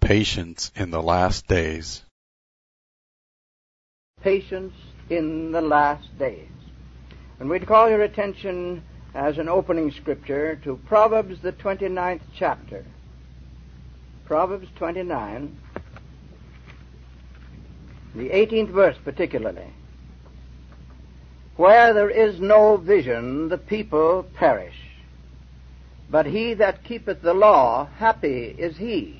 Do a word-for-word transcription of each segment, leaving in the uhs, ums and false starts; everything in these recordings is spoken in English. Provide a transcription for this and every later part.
Patience in the Last Days. Patience in the last days. And we'd call your attention as an opening scripture to Proverbs, the twenty-ninth chapter. Proverbs twenty-nine, the eighteenth verse particularly. Where there is no vision, the people perish. But he that keepeth the law, happy is he.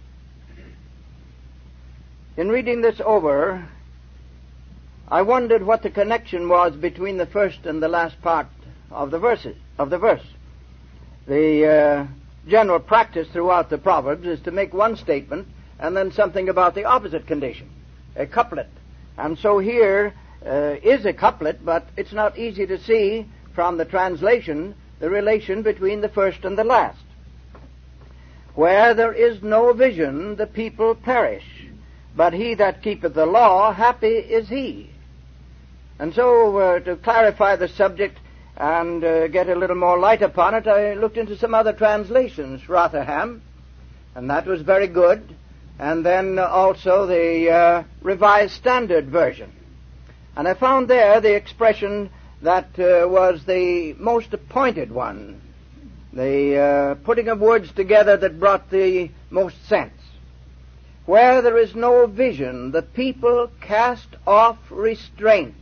In reading this over, I wondered what the connection was between the first and the last part of the verses of the verse. The uh, general practice throughout the Proverbs is to make one statement and then something about the opposite condition, a couplet. And so here uh, is a couplet, but it's not easy to see from the translation the relation between the first and the last. Where there is no vision, the people perish. But he that keepeth the law, happy is he. And so, uh, to clarify the subject and uh, get a little more light upon it, I looked into some other translations, Rotherham, and that was very good, and then also the uh, Revised Standard Version. And I found there the expression that uh, was the most appointed one, the uh, putting of words together that brought the most sense. Where there is no vision, the people cast off restraint.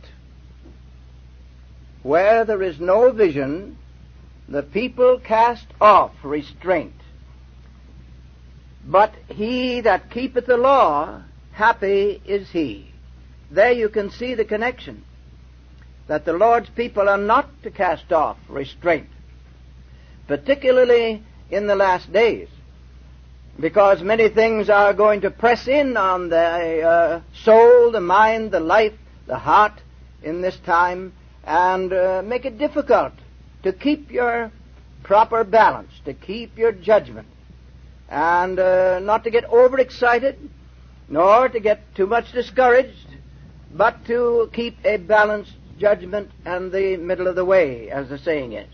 Where there is no vision, the people cast off restraint. But he that keepeth the law, happy is he. There you can see the connection, that the Lord's people are not to cast off restraint, particularly in the last days, because many things are going to press in on the uh, soul, the mind, the life, the heart in this time, and uh, make it difficult to keep your proper balance, to keep your judgment, and uh, not to get overexcited, nor to get too much discouraged, but to keep a balanced judgment and the middle of the way, as the saying is.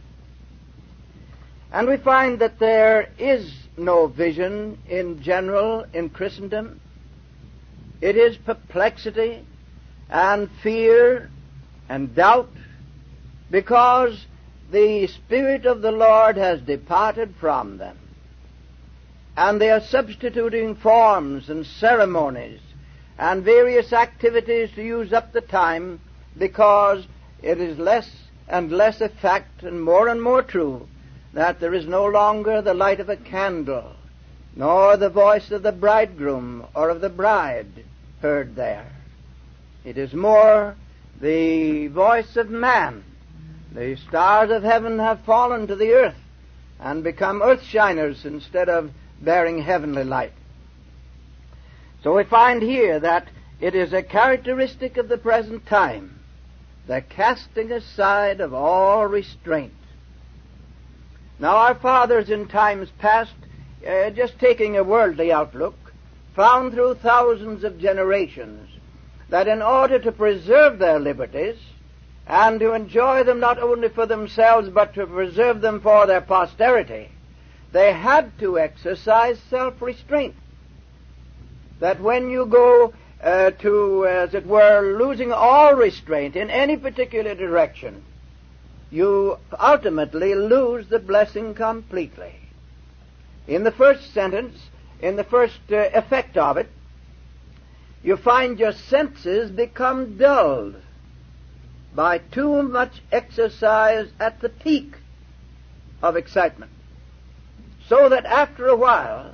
And we find that there is no vision in general in Christendom. It is perplexity and fear and doubt, because the Spirit of the Lord has departed from them, and they are substituting forms and ceremonies and various activities to use up the time, because it is less and less a fact and more and more true that there is no longer the light of a candle, nor the voice of the bridegroom or of the bride heard there. It is more the voice of man. The stars of heaven have fallen to the earth and become earth-shiners instead of bearing heavenly light. So we find here that it is a characteristic of the present time, the casting aside of all restraint. Now, our fathers in times past, uh, just taking a worldly outlook, found through thousands of generations that in order to preserve their liberties and to enjoy them not only for themselves but to preserve them for their posterity, they had to exercise self-restraint. That when you go uh, to, as it were, losing all restraint in any particular direction, you ultimately lose the blessing completely. In the first sentence, in the first uh, effect of it, you find your senses become dulled by too much exercise at the peak of excitement, so that after a while,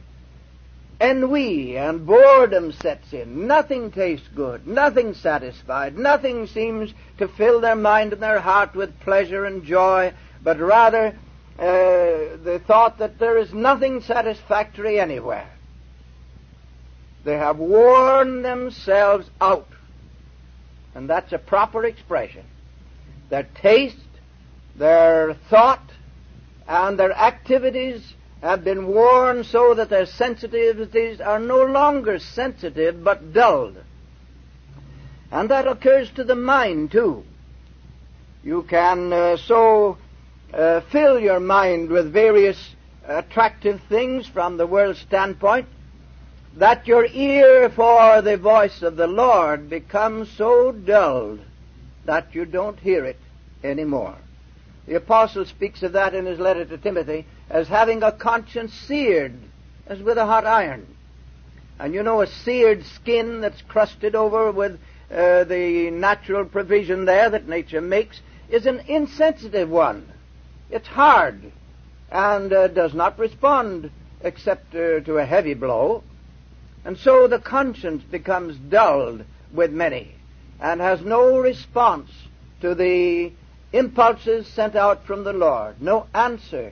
ennui and boredom sets in. Nothing tastes good, nothing satisfied, nothing seems to fill their mind and their heart with pleasure and joy, but rather uh, the thought that there is nothing satisfactory anywhere. They have worn themselves out, and that's a proper expression. Their taste, their thought, and their activities have been worn so that their sensitivities are no longer sensitive but dulled. And that occurs to the mind too. You can uh, so uh, fill your mind with various attractive things from the world's standpoint, that your ear for the voice of the Lord becomes so dulled that you don't hear it anymore. The apostle speaks of that in his letter to Timothy as having a conscience seared as with a hot iron. And you know, a seared skin that's crusted over with uh, the natural provision there that nature makes is an insensitive one. It's hard and uh, does not respond except uh, to a heavy blow. And so the conscience becomes dulled with many and has no response to the impulses sent out from the Lord, no answer.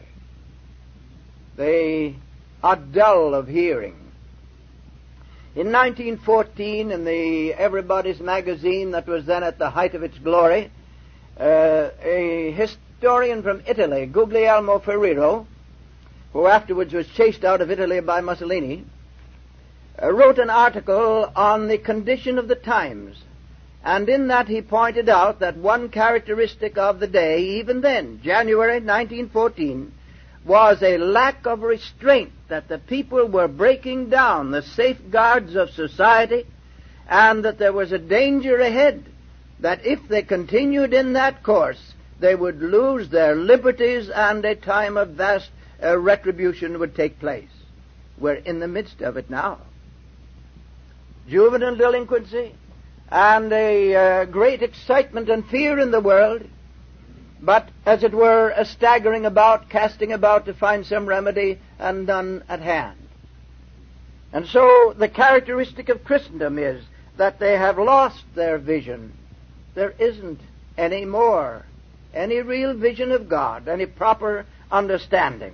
They are dull of hearing. In nineteen fourteen, in the Everybody's magazine that was then at the height of its glory, uh, a historian from Italy, Guglielmo Ferrero, who afterwards was chased out of Italy by Mussolini, uh, wrote an article on the condition of the times. And in that he pointed out that one characteristic of the day, even then, January nineteen fourteen, was a lack of restraint, that the people were breaking down the safeguards of society, and that there was a danger ahead, that if they continued in that course, they would lose their liberties and a time of vast uh, retribution would take place. We're in the midst of it now. Juvenile delinquency, and a uh, great excitement and fear in the world, but, as it were, a staggering about, casting about to find some remedy, and none at hand. And so the characteristic of Christendom is that they have lost their vision. There isn't any more, any real vision of God, any proper understanding.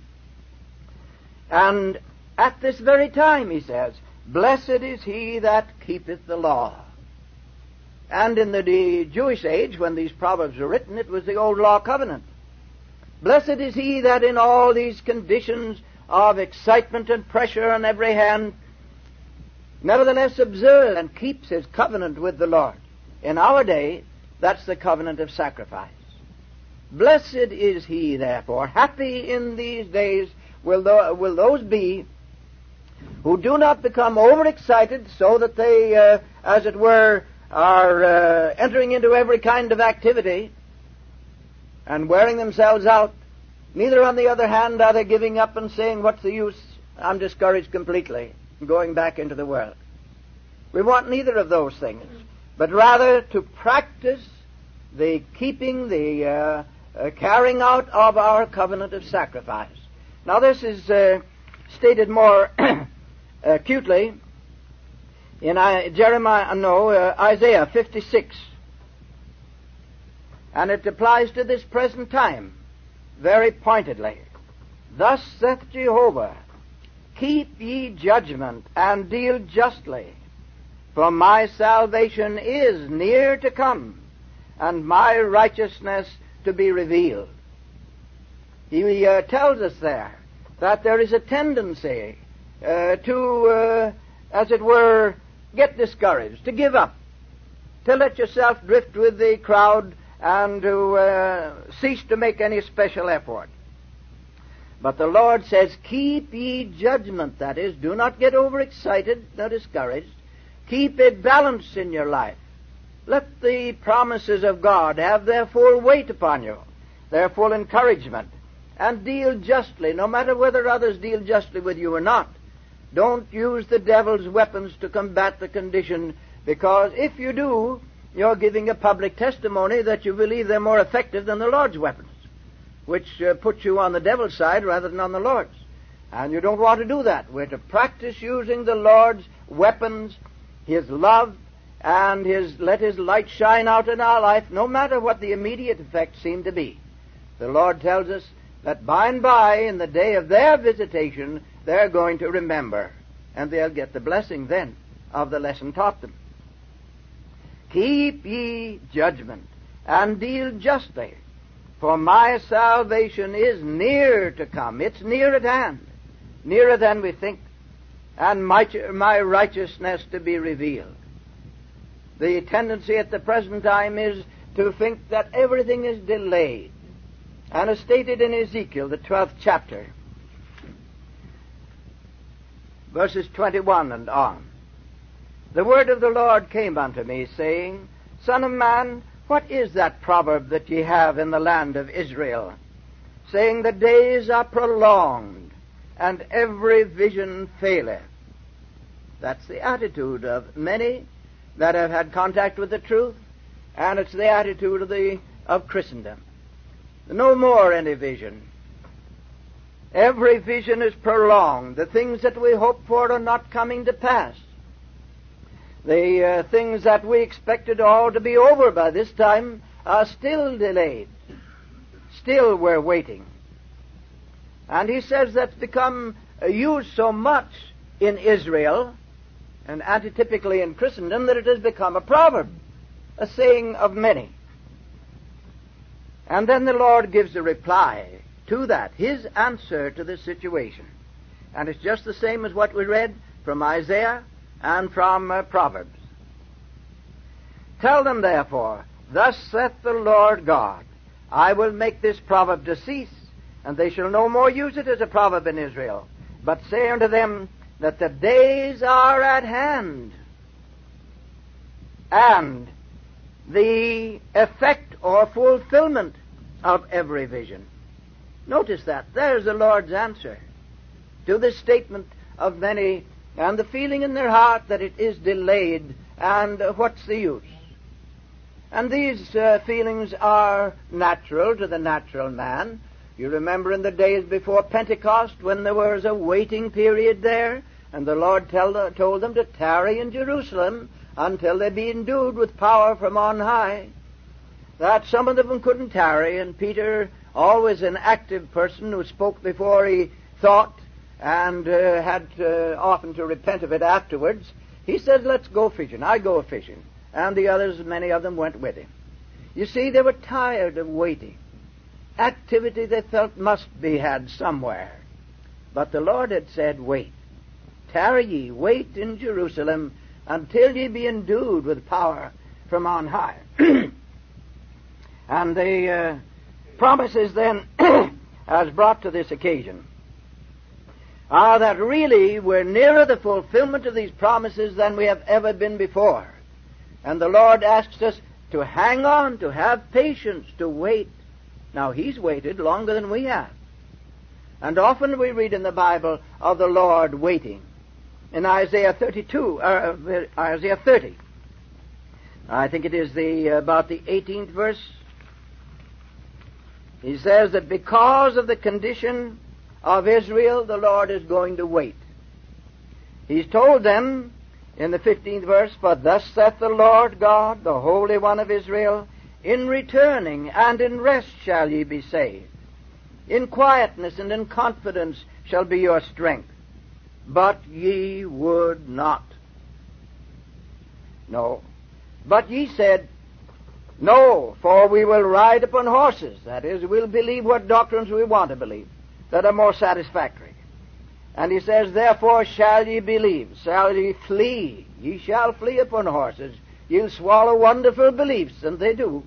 And at this very time, he says, blessed is he that keepeth the law. And in the Jewish age, when these proverbs were written, it was the old law covenant. Blessed is he that in all these conditions of excitement and pressure on every hand, nevertheless observes and keeps his covenant with the Lord. In our day, that's the covenant of sacrifice. Blessed is he, therefore, happy in these days will, th- will those be who do not become overexcited so that they, uh, as it were, are uh, entering into every kind of activity and wearing themselves out. Neither, on the other hand, are they giving up and saying, what's the use? I'm discouraged completely, and going back into the world. We want neither of those things, but rather to practice the keeping, the uh, uh, carrying out of our covenant of sacrifice. Now this is uh, stated more acutely in I, Jeremiah, no, uh, Isaiah fifty-six. And it applies to this present time very pointedly. Thus saith Jehovah, keep ye judgment and deal justly, for my salvation is near to come, and my righteousness to be revealed. He uh, tells us there that there is a tendency uh, to, uh, as it were, get discouraged, to give up, to let yourself drift with the crowd, and to uh, cease to make any special effort. But the Lord says, keep ye judgment, that is, do not get overexcited, nor discouraged. Keep a balance in your life. Let the promises of God have their full weight upon you, their full encouragement, and deal justly, no matter whether others deal justly with you or not. Don't use the devil's weapons to combat the condition, because if you do, you're giving a public testimony that you believe they're more effective than the Lord's weapons, which uh, puts you on the devil's side rather than on the Lord's. And you don't want to do that. We're to practice using the Lord's weapons, His love, and His let His light shine out in our life, no matter what the immediate effects seem to be. The Lord tells us that by and by, in the day of their visitation, they're going to remember, and they'll get the blessing then of the lesson taught them. Keep ye judgment, and deal justly, for my salvation is near to come. It's near at hand, nearer than we think, and my, my righteousness to be revealed. The tendency at the present time is to think that everything is delayed. And as stated in Ezekiel, the twelfth chapter, verses twenty-one and on. The word of the Lord came unto me, saying, Son of man, what is that proverb that ye have in the land of Israel, saying, the days are prolonged, and every vision faileth? That's the attitude of many that have had contact with the truth, and it's the attitude of the of Christendom. No more any vision. Every vision is prolonged. The things that we hope for are not coming to pass. The uh, things that we expected all to be over by this time are still delayed. Still we're waiting. And he says that's become uh, used so much in Israel and antitypically in Christendom that it has become a proverb, a saying of many. And then the Lord gives a reply to that, his answer to this situation. And it's just the same as what we read from Isaiah and from uh, Proverbs. Tell them therefore, thus saith the Lord God, I will make this proverb to cease, and they shall no more use it as a proverb in Israel, but say unto them that the days are at hand, and the effect or fulfillment of every vision. Notice that. There's the Lord's answer to this statement of many and the feeling in their heart that it is delayed, and uh, what's the use? And these uh, feelings are natural to the natural man. You remember in the days before Pentecost when there was a waiting period there, and the Lord tell, told them to tarry in Jerusalem until they be endued with power from on high. That some of them couldn't tarry, and Peter, always an active person who spoke before he thought and uh, had uh, often to repent of it afterwards, he said, let's go fishing. I go fishing. And the others, many of them, went with him. You see, they were tired of waiting. Activity they felt must be had somewhere. But the Lord had said, wait. Tarry ye, wait in Jerusalem until ye be endued with power from on high. And the uh, promises then as brought to this occasion are that really we're nearer the fulfillment of these promises than we have ever been before. And the Lord asks us to hang on, to have patience, to wait. Now, He's waited longer than we have. And often we read in the Bible of the Lord waiting. In Isaiah thirty-two, uh, Isaiah thirty, I think it is the about the eighteenth verse, he says that because of the condition of Israel, the Lord is going to wait. He's told them in the fifteenth verse, for thus saith the Lord God, the Holy One of Israel, in returning and in rest shall ye be saved. In quietness and in confidence shall be your strength. But ye would not. No. But ye said, no, for we will ride upon horses. That is, we'll believe what doctrines we want to believe that are more satisfactory. And he says, therefore shall ye believe, shall ye flee. Ye shall flee upon horses. You'll swallow wonderful beliefs, and they do.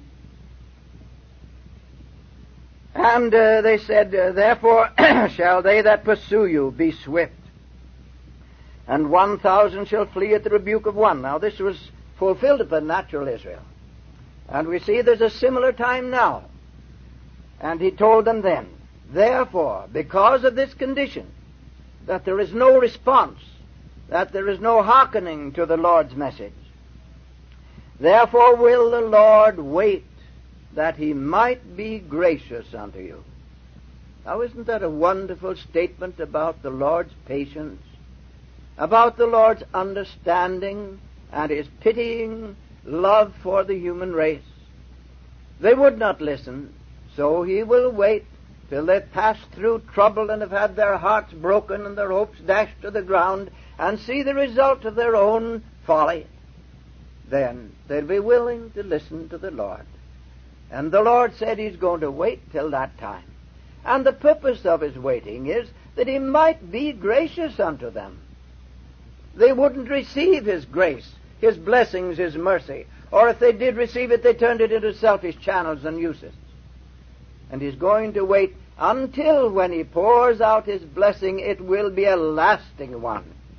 And uh, they said, uh, therefore shall they that pursue you be swift. And one thousand shall flee at the rebuke of one. Now this was fulfilled upon natural Israel. And we see there's a similar time now. And he told them then, therefore, because of this condition, that there is no response, that there is no hearkening to the Lord's message, therefore will the Lord wait, that He might be gracious unto you. Now isn't that a wonderful statement about the Lord's patience, about the Lord's understanding and His pitying love for the human race? They would not listen, so He will wait till they've passed through trouble and have had their hearts broken and their hopes dashed to the ground and see the result of their own folly. Then they'll be willing to listen to the Lord. And the Lord said He's going to wait till that time. And the purpose of His waiting is that He might be gracious unto them. They wouldn't receive His grace, His blessings, His mercy. Or if they did receive it, they turned it into selfish channels and uses. And He's going to wait until when He pours out His blessing, it will be a lasting one.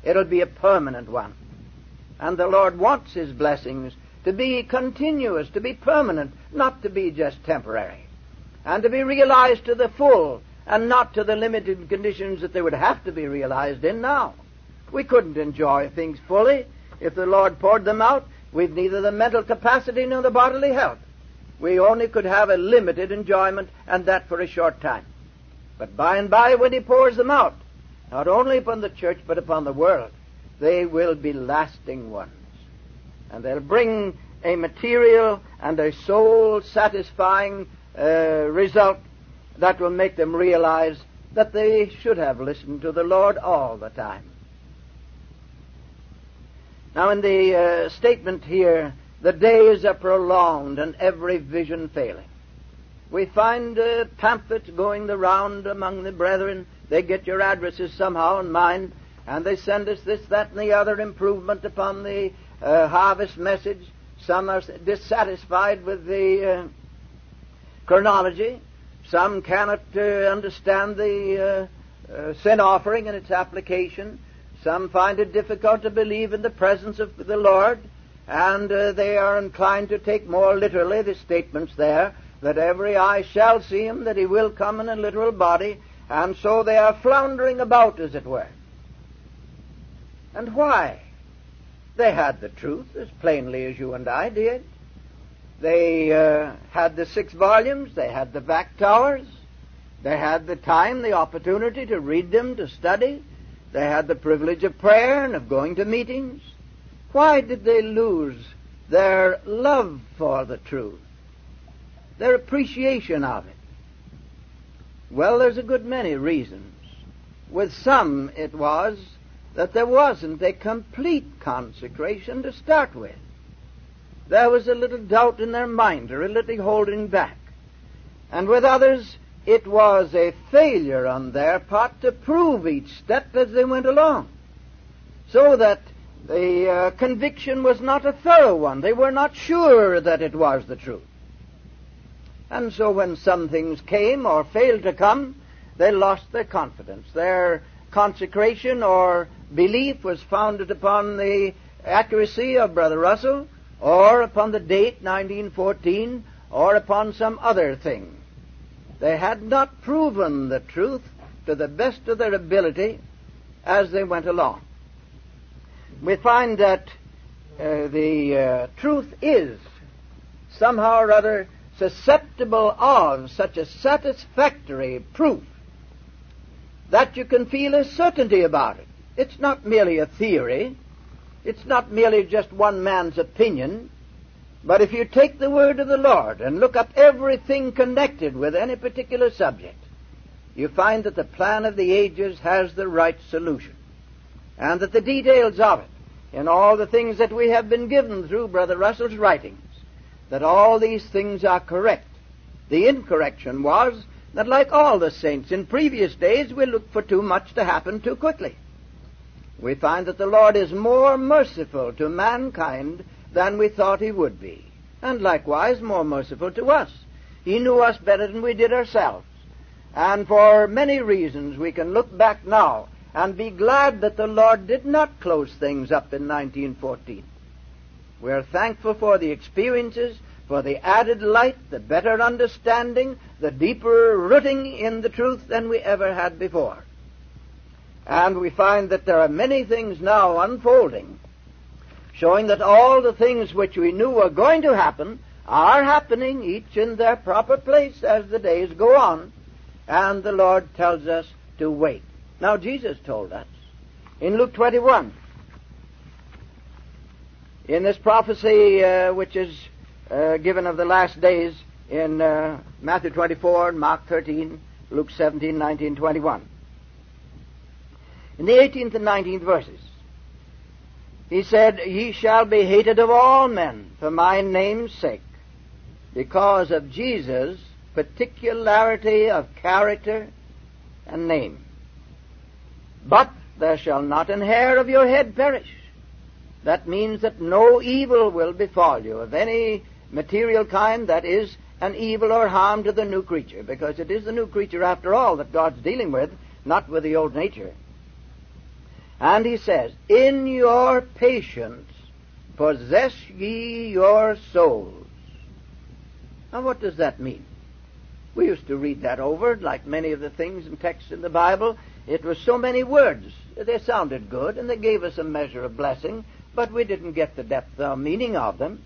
It'll be a permanent one. And the Lord wants His blessings to be continuous, to be permanent, not to be just temporary, and to be realized to the full and not to the limited conditions that they would have to be realized in now. We couldn't enjoy things fully if the Lord poured them out. We've neither the mental capacity nor the bodily health. We only could have a limited enjoyment, and that for a short time. But by and by, when He pours them out, not only upon the church but upon the world, they will be lasting ones. And they'll bring a material and a soul-satisfying uh, result that will make them realize that they should have listened to the Lord all the time. Now, in the uh, statement here, the days are prolonged and every vision failing. We find uh, pamphlets going the round among the brethren. They get your addresses somehow in mind, and they send us this, that, and the other improvement upon the uh, harvest message. Some are dissatisfied with the uh, chronology. Some cannot uh, understand the uh, uh, sin offering and its application. Some find it difficult to believe in the presence of the Lord, and uh, they are inclined to take more literally the statements there, that every eye shall see Him, that He will come in a literal body, and so they are floundering about, as it were. And why? They had the truth as plainly as you and I did. They uh, had the six volumes, they had the back towers, they had the time, the opportunity to read them, to study. They had the privilege of prayer and of going to meetings. Why did they lose their love for the truth, their appreciation of it? Well, there's a good many reasons. With some, it was that there wasn't a complete consecration to start with. There was a little doubt in their mind, or a little holding back. And with others, it was a failure on their part to prove each step as they went along, so that the uh, conviction was not a thorough one. They were not sure that it was the truth. And so when some things came or failed to come, they lost their confidence. Their consecration or belief was founded upon the accuracy of Brother Russell, or upon the date nineteen fourteen, or upon some other thing. They had not proven the truth to the best of their ability as they went along. We find that uh, the uh, truth is somehow or other susceptible of such a satisfactory proof that you can feel a certainty about it. It's not merely a theory. It's not merely just one man's opinion. But if you take the word of the Lord and look up everything connected with any particular subject, you find that the plan of the ages has the right solution, and that the details of it, in all the things that we have been given through Brother Russell's writings, that all these things are correct. The incorrection was that, like all the saints in previous days, we looked for too much to happen too quickly. We find that the Lord is more merciful to mankind than we thought He would be, and likewise more merciful to us. He knew us better than we did ourselves. And for many reasons we can look back now and be glad that the Lord did not close things up in nineteen fourteen. We're thankful for the experiences, for the added light, the better understanding, the deeper rooting in the truth than we ever had before. And we find that there are many things now unfolding, showing that all the things which we knew were going to happen are happening, each in their proper place as the days go on, and the Lord tells us to wait. Now, Jesus told us in Luke twenty-one, in this prophecy uh, which is uh, given of the last days in uh, Matthew twenty-four, Mark thirteen, Luke seventeen, nineteen, twenty-one. In the eighteenth and nineteenth verses, He said, "Ye shall be hated of all men for my name's sake," because of Jesus' particularity of character and name. "But there shall not an hair of your head perish." That means that no evil will befall you of any material kind that is an evil or harm to the new creature, because it is the new creature, after all, that God's dealing with, not with the old nature. And he says, in your patience possess ye your souls. Now what does that mean? We used to read that over, like many of the things and texts in the Bible. It was so many words. They sounded good, and they gave us a measure of blessing, but we didn't get the depth or meaning of them.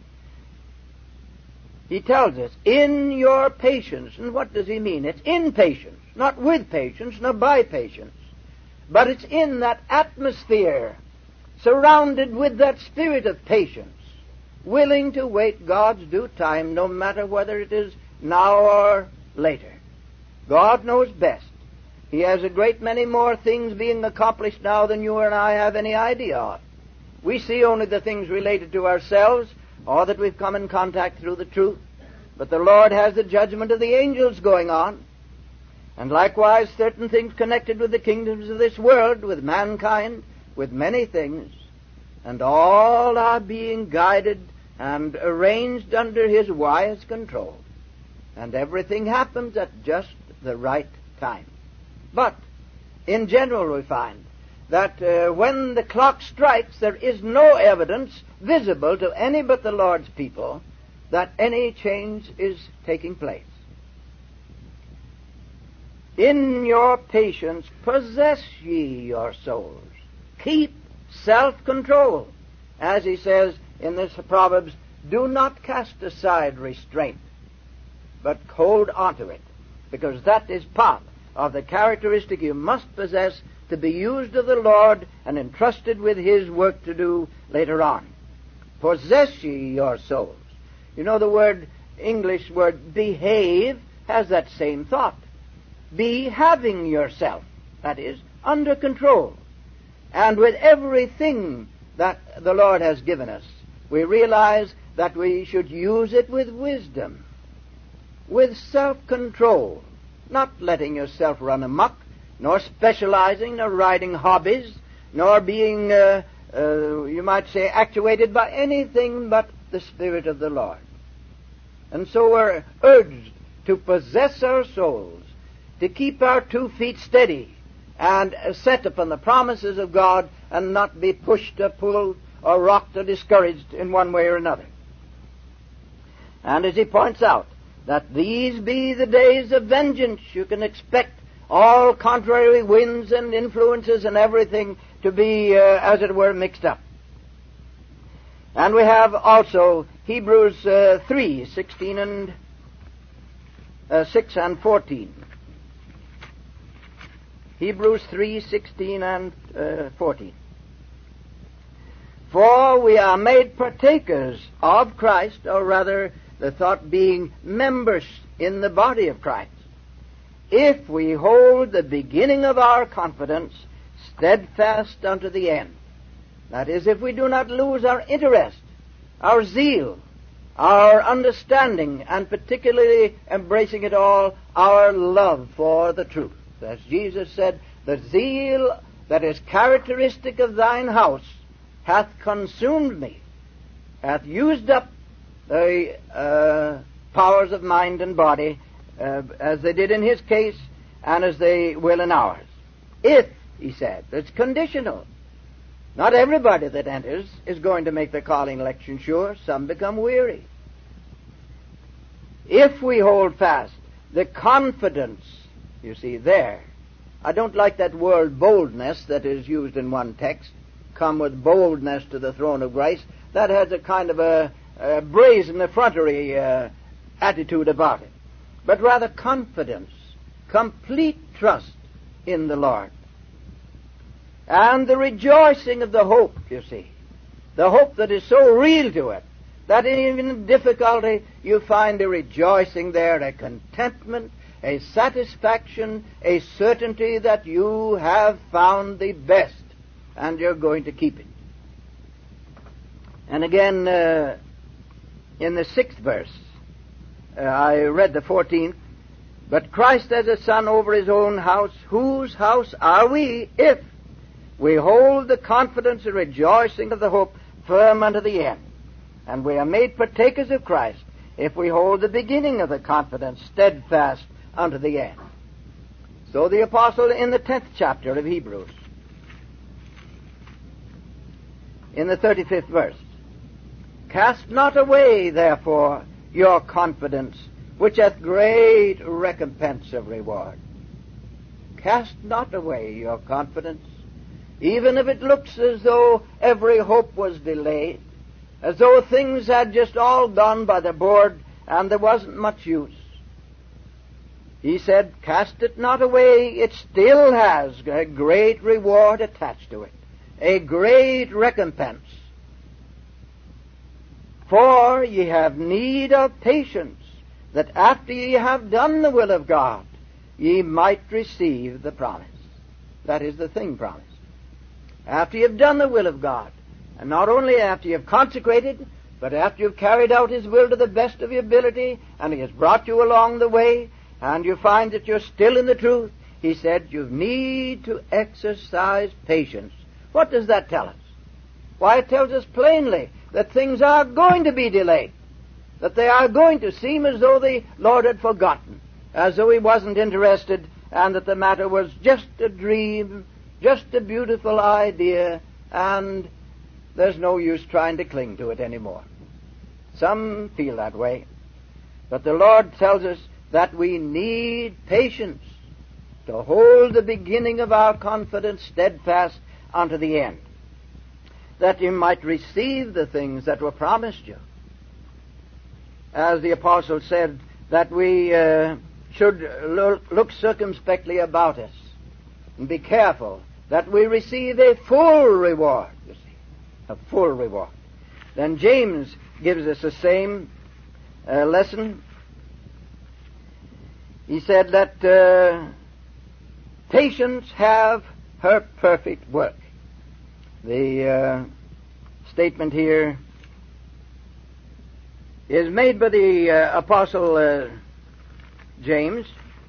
He tells us, in your patience. And what does he mean? It's in patience, not with patience, nor by patience. But it's in that atmosphere, surrounded with that spirit of patience, willing to wait God's due time, no matter whether it is now or later. God knows best. He has a great many more things being accomplished now than you and I have any idea of. We see only the things related to ourselves, or that we've come in contact through the truth. But the Lord has the judgment of the angels going on. And likewise certain things connected with the kingdoms of this world, with mankind, with many things. And all are being guided and arranged under His wise control. And everything happens at just the right time. But, in general, we find that uh, when the clock strikes, there is no evidence visible to any but the Lord's people that any change is taking place. In your patience possess ye your souls. Keep self-control. As he says in this Proverbs, do not cast aside restraint, but hold on to it, because that is part of the characteristic you must possess to be used of the Lord and entrusted with His work to do later on. Possess ye your souls. You know, the word, English word, behave, has that same thought. Be having yourself, that is, under control. And with everything that the Lord has given us, we realize that we should use it with wisdom, with self-control, not letting yourself run amok, nor specializing, nor riding hobbies, nor being, uh, uh, you might say, actuated by anything but the Spirit of the Lord. And so we're urged to possess our souls, to keep our two feet steady and set upon the promises of God, and not be pushed or pulled or rocked or discouraged in one way or another. And as he points out, that these be the days of vengeance. You can expect all contrary winds and influences and everything to be, uh, as it were, mixed up. And we have also Hebrews uh, three, sixteen and uh, six and fourteen. Hebrews three, sixteen and uh, fourteen. For we are made partakers of Christ, or rather, the thought being members in the body of Christ, if we hold the beginning of our confidence steadfast unto the end. That is, if we do not lose our interest, our zeal, our understanding, and particularly embracing it all, our love for the truth. As Jesus said, the zeal that is characteristic of thine house hath consumed me, hath used up the uh, powers of mind and body, uh, as they did in his case, and as they will in ours. If, he said, it's conditional. Not everybody that enters is going to make the calling election sure. Some become weary. If we hold fast the confidence, you see, there. I don't like that word boldness that is used in one text. Come with boldness to the throne of grace. That has a kind of a, a brazen effrontery uh, attitude about it. But rather confidence, complete trust in the Lord. And the rejoicing of the hope, you see. The hope that is so real to it, that even in difficulty you find a rejoicing there, a contentment, a satisfaction, a certainty that you have found the best, and you're going to keep it. And again, uh, in the sixth verse, uh, I read the fourteenth, but Christ as a son over his own house, whose house are we, if we hold the confidence and rejoicing of the hope firm unto the end? And we are made partakers of Christ, if we hold the beginning of the confidence steadfast unto the end. So the apostle in the tenth chapter of Hebrews, in the thirty-fifth verse. Cast not away, therefore, your confidence, which hath great recompense of reward. Cast not away your confidence, even if it looks as though every hope was delayed, as though things had just all gone by the board and there wasn't much use. He said, cast it not away, it still has a great reward attached to it, a great recompense. For ye have need of patience, that after ye have done the will of God, ye might receive the promise. That is the thing promised. After you have done the will of God, and not only after you have consecrated, but after you have carried out His will to the best of your ability, and He has brought you along the way, and you find that you're still in the truth, He said you need to exercise patience. What does that tell us? Why, it tells us plainly that things are going to be delayed, that they are going to seem as though the Lord had forgotten, as though He wasn't interested, and that the matter was just a dream, just a beautiful idea, and there's no use trying to cling to it anymore. Some feel that way. But the Lord tells us that we need patience to hold the beginning of our confidence steadfast unto the end, that you might receive the things that were promised you. As the apostle said, that we uh, should look, look circumspectly about us and be careful that we receive a full reward, you see, a full reward. Then James gives us the same uh, lesson. He said, let uh, patience have her perfect work. The uh, statement here is made by the uh, apostle uh, James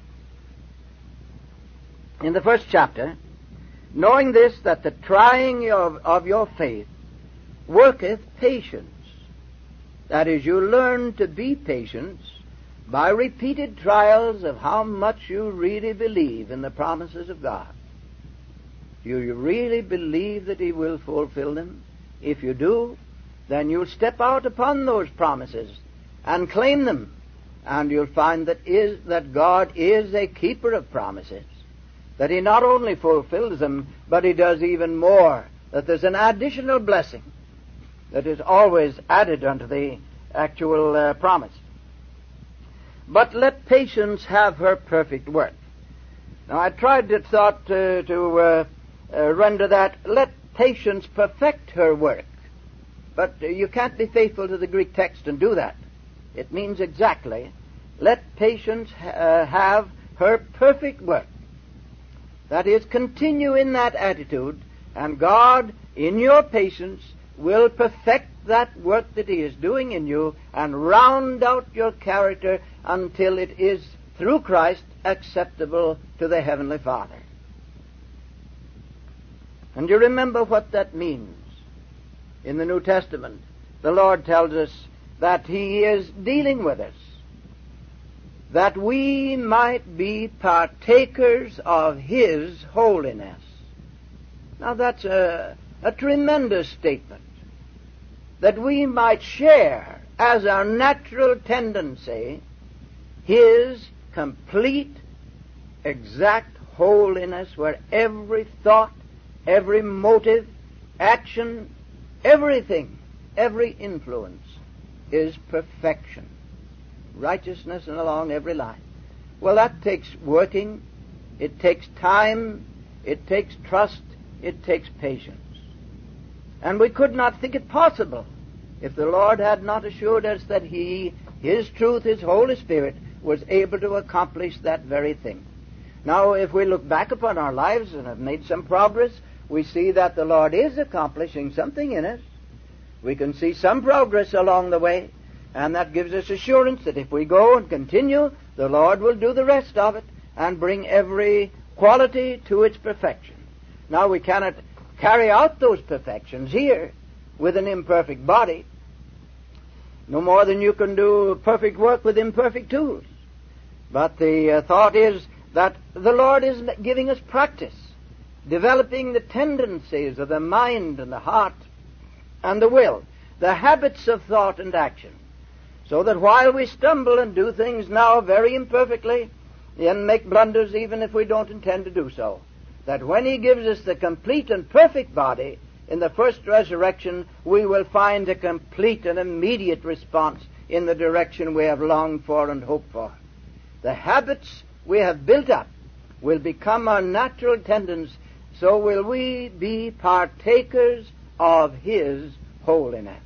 in the first chapter. Knowing this, that the trying of, of your faith worketh patience. That is, you learn to be patient by repeated trials of how much you really believe in the promises of God. Do you really believe that He will fulfill them? If you do, then you'll step out upon those promises and claim them, and you'll find that is that God is a keeper of promises, that He not only fulfills them, but He does even more, that there's an additional blessing that is always added unto the actual uh, promise. But let patience have her perfect work. Now, I tried to thought uh, to uh, uh, render that, let patience perfect her work. But uh, you can't be faithful to the Greek text and do that. It means exactly, let patience ha- uh, have her perfect work. That is, continue in that attitude, and God, in your patience, will perfect that work that He is doing in you and round out your character until it is, through Christ, acceptable to the Heavenly Father. And you remember what that means. In the New Testament, the Lord tells us that He is dealing with us, that we might be partakers of His holiness. Now that's a, a tremendous statement. That we might share, as our natural tendency, His complete, exact holiness, where every thought, every motive, action, everything, every influence is perfection. Righteousness and along every line. Well, that takes working, it takes time, it takes trust, it takes patience. And we could not think it possible if the Lord had not assured us that He, His truth, His Holy Spirit, was able to accomplish that very thing. Now, if we look back upon our lives and have made some progress, we see that the Lord is accomplishing something in us. We can see some progress along the way, and that gives us assurance that if we go and continue, the Lord will do the rest of it and bring every quality to its perfection. Now, we cannot carry out those perfections here with an imperfect body, no more than you can do perfect work with imperfect tools. But the uh, thought is that the Lord is giving us practice, developing the tendencies of the mind and the heart and the will, the habits of thought and action, so that while we stumble and do things now very imperfectly and make blunders even if we don't intend to do so, that when he gives us the complete and perfect body in the first resurrection, we will find a complete and immediate response in the direction we have longed for and hoped for. The habits we have built up will become our natural tendencies, so will we be partakers of his holiness.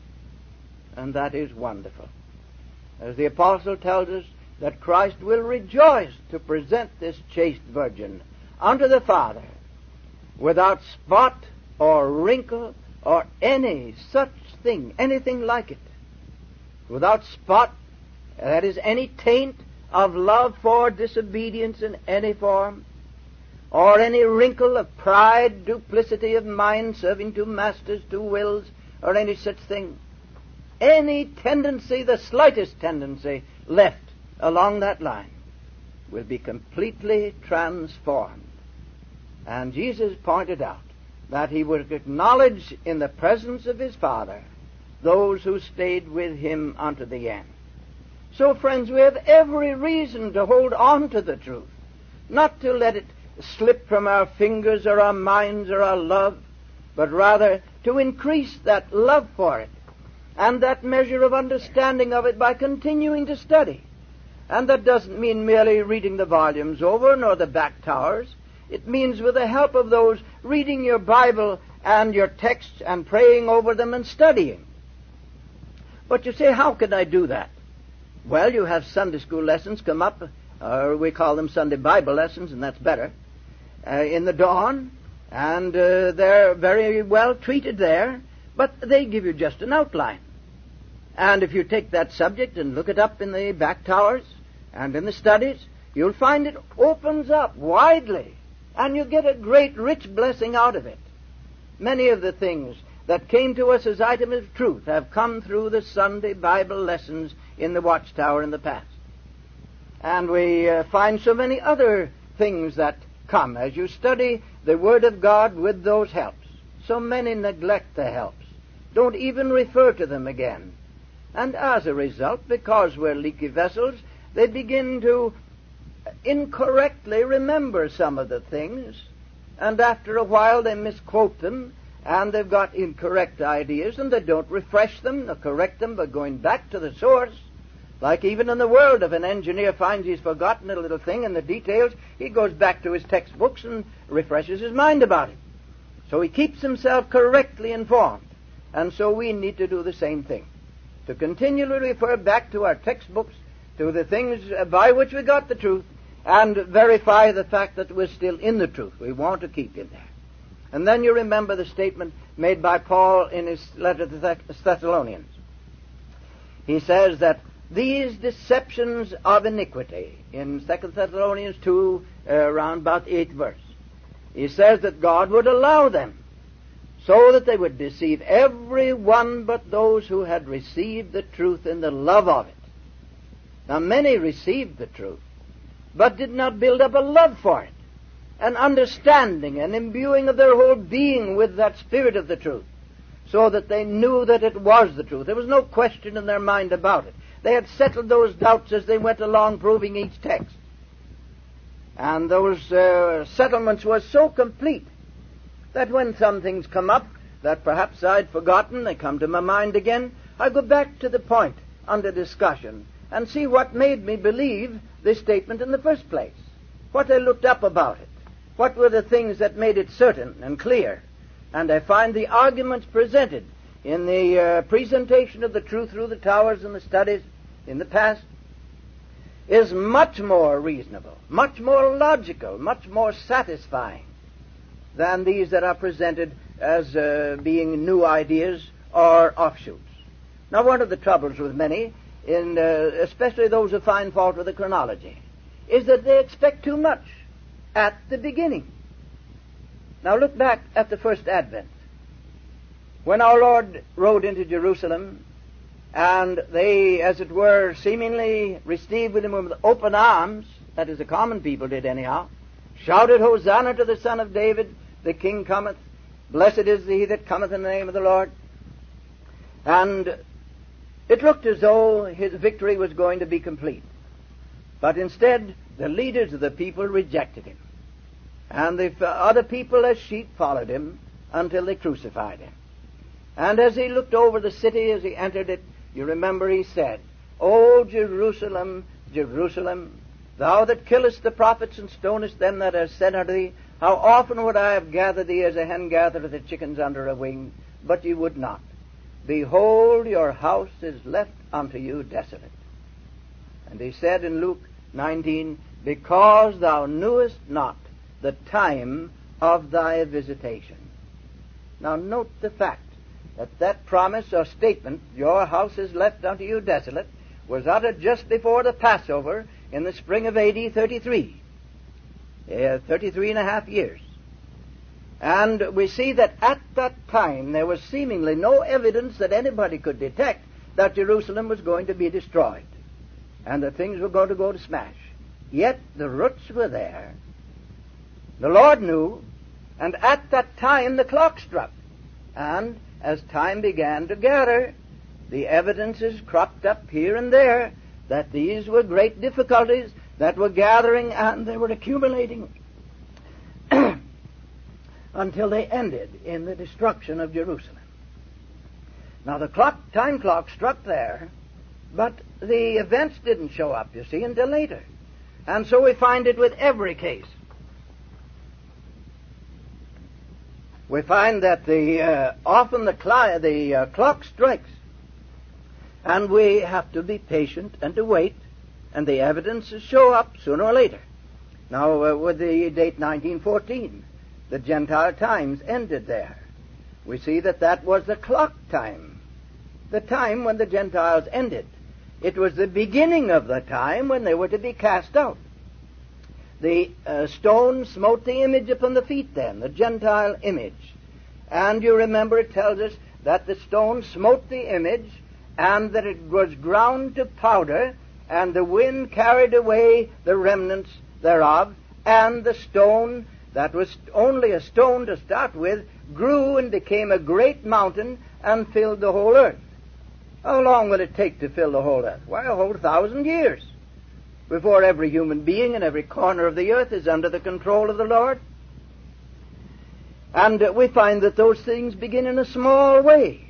And that is wonderful. As the apostle tells us that Christ will rejoice to present this chaste virgin unto the Father without spot or wrinkle or any such thing, anything like it. Without spot, that is, any taint of love for disobedience in any form, or any wrinkle of pride, duplicity of mind, serving two masters, two wills, or any such thing. Any tendency, the slightest tendency left along that line will be completely transformed. And Jesus pointed out that he would acknowledge in the presence of his Father those who stayed with him unto the end. So, friends, we have every reason to hold on to the truth, not to let it slip from our fingers or our minds or our love, but rather to increase that love for it and that measure of understanding of it by continuing to study. And that doesn't mean merely reading the volumes over nor the back towers. It means with the help of those reading your Bible and your texts and praying over them and studying. But you say, how can I do that? Well, you have Sunday school lessons come up, or we call them Sunday Bible lessons, and that's better, uh, in the dawn, and uh, they're very well treated there, but they give you just an outline. And if you take that subject and look it up in the back towers and in the studies, you'll find it opens up widely, and you get a great rich blessing out of it. Many of the things that came to us as items of truth have come through the Sunday Bible lessons in the Watchtower in the past. And we uh, find so many other things that come as you study the Word of God with those helps. So many neglect the helps, don't even refer to them again. And as a result, because we're leaky vessels, they begin to incorrectly remember some of the things, and after a while they misquote them, and they've got incorrect ideas, and they don't refresh them or correct them by going back to the source. Like even in the world, if an engineer finds he's forgotten a little thing in the details, he goes back to his textbooks and refreshes his mind about it. So he keeps himself correctly informed. And so we need to do the same thing, to continually refer back to our textbooks, to the things by which we got the truth, and verify the fact that we're still in the truth. We want to keep in there. And then you remember the statement made by Paul in his letter to the Thessalonians. He says that these deceptions of iniquity, in Second Thessalonians two, uh, around about the eighth verse, he says that God would allow them so that they would deceive every one but those who had received the truth in the love of it. Now, many received the truth, but did not build up a love for it, an understanding, an imbuing of their whole being with that spirit of the truth, so that they knew that it was the truth. There was no question in their mind about it. They had settled those doubts as they went along, proving each text. And those uh, settlements were so complete that when some things come up that perhaps I'd forgotten, they come to my mind again, I go back to the point under discussion and see what made me believe this statement in the first place, what I looked up about it, what were the things that made it certain and clear. And I find the arguments presented in the uh, presentation of the truth through the towers and the studies in the past is much more reasonable, much more logical, much more satisfying than these that are presented as uh, being new ideas or offshoots. Now, one of the troubles with many, in, uh, especially those who find fault with the chronology, is that they expect too much at the beginning. Now, look back at the first advent. When our Lord rode into Jerusalem, and they, as it were, seemingly received with him with open arms, that is, the common people did anyhow, shouted, Hosanna to the Son of David, the King cometh, blessed is he that cometh in the name of the Lord. And it looked as though his victory was going to be complete. But instead, the leaders of the people rejected him. And the other people as sheep followed him until they crucified him. And as he looked over the city as he entered it, you remember he said, O Jerusalem, Jerusalem, thou that killest the prophets and stonest them that are sent unto thee, how often would I have gathered thee as a hen gathereth the chickens under a wing, but ye would not. Behold, your house is left unto you desolate. And he said in Luke nineteen, because thou knewest not the time of thy visitation. Now note the fact that that promise or statement, your house is left unto you desolate, was uttered just before the Passover in the spring of A D thirty-three. Uh, thirty-three and a half years. And we see that at that time there was seemingly no evidence that anybody could detect that Jerusalem was going to be destroyed and that things were going to go to smash. Yet the roots were there. The Lord knew, and at that time the clock struck. And as time began to gather, the evidences cropped up here and there that these were great difficulties that were gathering and they were accumulating until they ended in the destruction of Jerusalem. Now the clock, time clock struck there, but the events didn't show up, you see, until later. And so we find it with every case. We find that the uh, often the, cli- the uh, clock strikes, and we have to be patient and to wait, and the evidences show up sooner or later. Now, uh, with the date nineteen fourteen, the Gentile times ended there. We see that that was the clock time, the time when the Gentiles ended. It was the beginning of the time when they were to be cast out. The uh, stone smote the image upon the feet then, the Gentile image. And you remember it tells us that the stone smote the image and that it was ground to powder, and the wind carried away the remnants thereof, and the stone that was only a stone to start with grew and became a great mountain and filled the whole earth. How long will it take to fill the whole earth? Why, a whole thousand years before every human being in every corner of the earth is under the control of the Lord. And uh, we find that those things begin in a small way.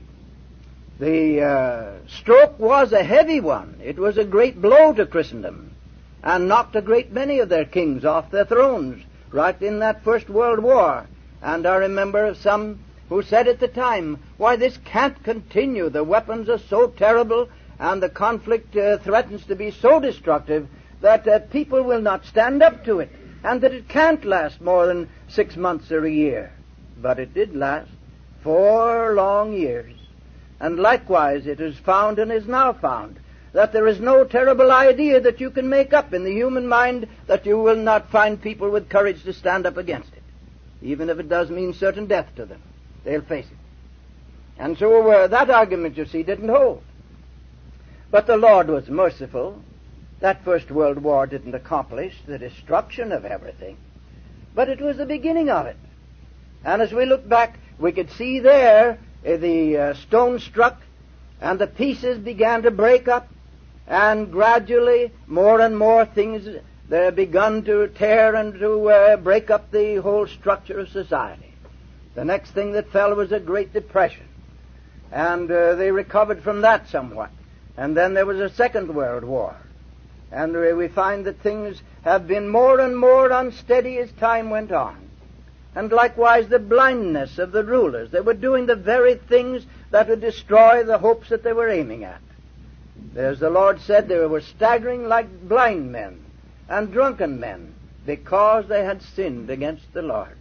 The uh, stroke was a heavy one. It was a great blow to Christendom and knocked a great many of their kings off their thrones right in that First World War. And I remember of some who said at the time, why, this can't continue. The weapons are so terrible and the conflict uh, threatens to be so destructive that uh, people will not stand up to it, and that it can't last more than six months or a year. But it did last four long years. And likewise it is found and is now found that there is no terrible idea that you can make up in the human mind that you will not find people with courage to stand up against it. Even if it does mean certain death to them, they'll face it. And so uh, that argument, you see, didn't hold. But the Lord was merciful. That First World War didn't accomplish the destruction of everything, but it was the beginning of it. And as we look back, we could see there uh, the uh, stone struck, and the pieces began to break up, and gradually more and more things they begun to tear and to uh, break up the whole structure of society. The next thing that fell was a Great Depression, and uh, they recovered from that somewhat. And then there was a Second World War. And we find that things have been more and more unsteady as time went on. And likewise the blindness of the rulers. They were doing the very things that would destroy the hopes that they were aiming at. As the Lord said, they were staggering like blind men and drunken men because they had sinned against the Lord.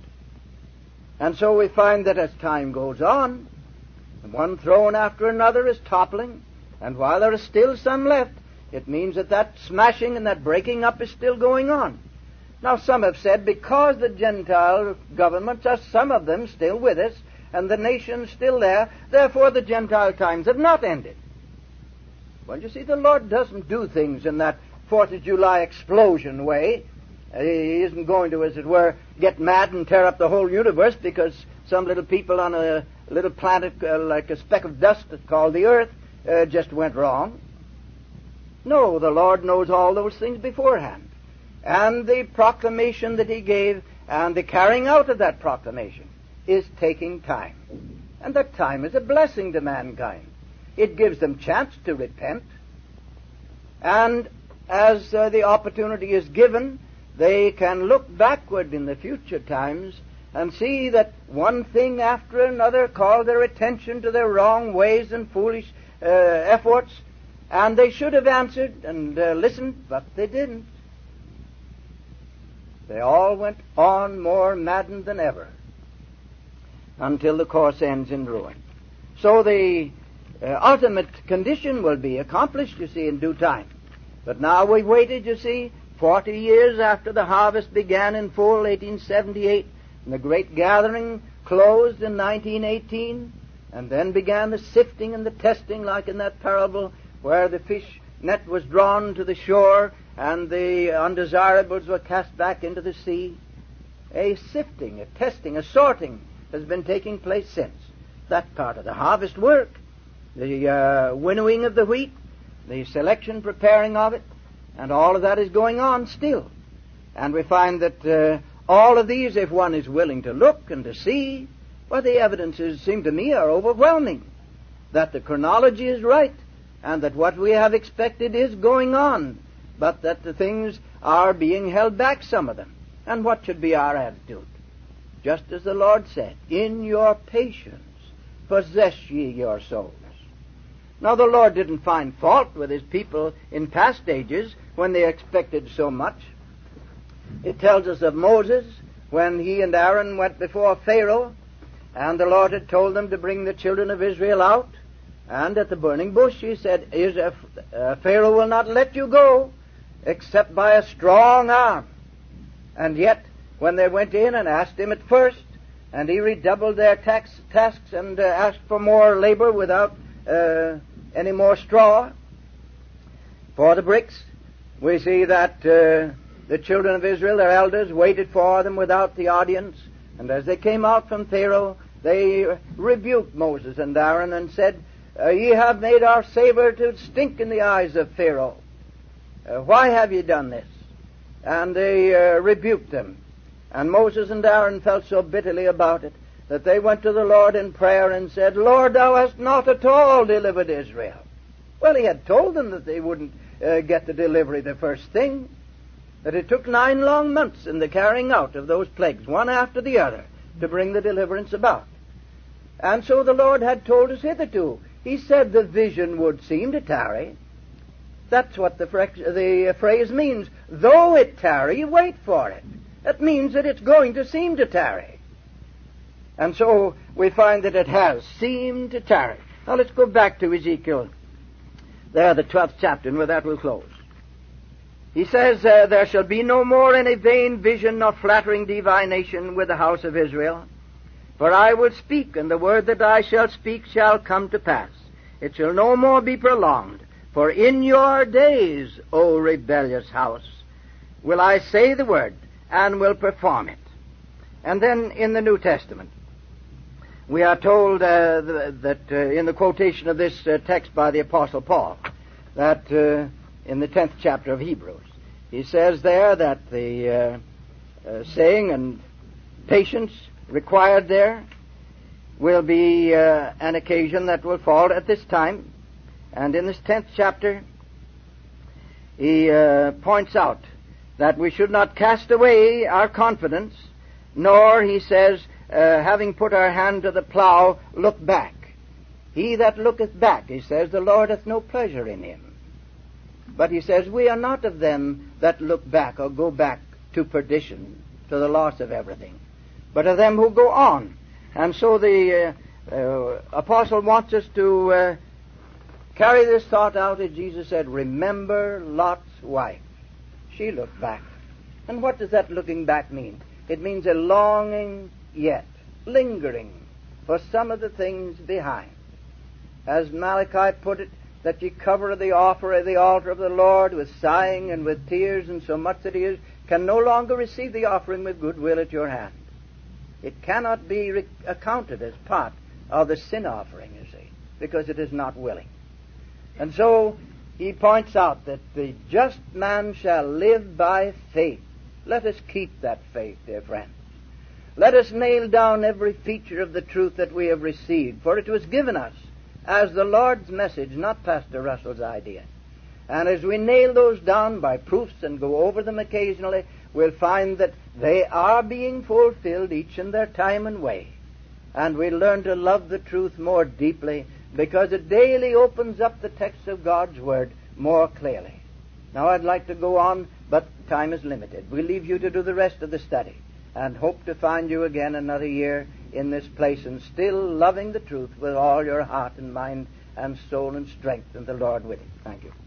And so we find that as time goes on, one throne after another is toppling, and while there are still some left, it means that that smashing and that breaking up is still going on. Now, some have said because the Gentile governments are some of them still with us, and the nation's still there, therefore the Gentile times have not ended. Well, you see, the Lord doesn't do things in that Fourth of July explosion way, He isn't going to, as it were, get mad and tear up the whole universe because some little people on a little planet uh, like a speck of dust called the Earth uh, just went wrong. No, the Lord knows all those things beforehand. And the proclamation that He gave and the carrying out of that proclamation is taking time. And that time is a blessing to mankind. It gives them chance to repent. And as uh, the opportunity is given, they can look backward in the future times and see that one thing after another called their attention to their wrong ways and foolish uh, efforts, and they should have answered and uh, listened, but they didn't. They all went on more maddened than ever until the course ends in ruin. So the uh, ultimate condition will be accomplished, you see, in due time. But now we've waited, you see, forty years after the harvest began in full, eighteen seventy-eight, and the great gathering closed in nineteen eighteen, and then began the sifting and the testing, like in that parable where the fish net was drawn to the shore and the undesirables were cast back into the sea. A sifting, a testing, a sorting has been taking place since. That part of the harvest work, the uh, winnowing of the wheat, the selection, preparing of it, and all of that is going on still. And we find that uh, all of these, if one is willing to look and to see, well, the evidences seem to me are overwhelming. That the chronology is right, and that what we have expected is going on, but that the things are being held back, some of them. And what should be our attitude? Just as the Lord said, in your patience possess ye your souls. Now, the Lord didn't find fault with His people in past ages when they expected so much. It tells us of Moses when he and Aaron went before Pharaoh, and the Lord had told them to bring the children of Israel out. And at the burning bush He said, uh, Pharaoh will not let you go except by a strong arm. And yet, when they went in and asked Him at first, and He redoubled their tax, tasks and uh, asked for more labor without uh, any more straw for the bricks, we see that uh, the children of Israel, their elders, waited for them without the audience. And as they came out from Pharaoh, they rebuked Moses and Aaron and said, uh, Ye have made our savor to stink in the eyes of Pharaoh. Uh, why have ye done this? And they uh, rebuked them. And Moses and Aaron felt so bitterly about it that they went to the Lord in prayer and said, Lord, Thou hast not at all delivered Israel. Well, He had told them that they wouldn't uh, get the delivery the first thing, that it took nine long months in the carrying out of those plagues, one after the other, to bring the deliverance about. And so the Lord had told us hitherto. He said the vision would seem to tarry. That's what the, the phrase means. Though it tarry, wait for it. That means that it's going to seem to tarry. And so we find that it has seemed to tarry. Now let's go back to Ezekiel. There, the twelfth chapter, and with that we'll close. He says, uh, There shall be no more any vain vision nor flattering divination with the house of Israel. For I will speak, and the word that I shall speak shall come to pass. It shall no more be prolonged. For in your days, O rebellious house, will I say the word, and will perform it. And then in the New Testament, we are told uh, th- that uh, in the quotation of this uh, text by the Apostle Paul, that uh, in the tenth chapter of Hebrews, he says there that the uh, uh, saying and patience required there will be uh, an occasion that will fall at this time. And in this tenth chapter, he uh, points out that we should not cast away our confidence, nor, he says, uh, having put our hand to the plow, look back. He that looketh back, he says, the Lord hath no pleasure in him. But he says, we are not of them that look back or go back to perdition, to the loss of everything, but of them who go on. And so the uh, uh, apostle wants us to uh, carry this thought out, as Jesus said, remember Lot's wife. She looked back. And what does that looking back mean? It means a longing yet, lingering for some of the things behind. As Malachi put it, that ye cover the offer of the altar of the Lord with sighing and with tears, and so much that he is can no longer receive the offering with goodwill at your hand. It cannot be re- accounted as part of the sin offering, you see, because it is not willing. And so he points out that the just man shall live by faith. Let us keep that faith, dear friends. Let us nail down every feature of the truth that we have received, for it was given us as the Lord's message, not Pastor Russell's idea. And as we nail those down by proofs and go over them occasionally, we'll find that they are being fulfilled each in their time and way. And we learn to love the truth more deeply because it daily opens up the text of God's Word more clearly. Now I'd like to go on, but time is limited. We'll leave you to do the rest of the study and hope to find you again another year in this place and still loving the truth with all your heart and mind and soul and strength, and the Lord with it. Thank you.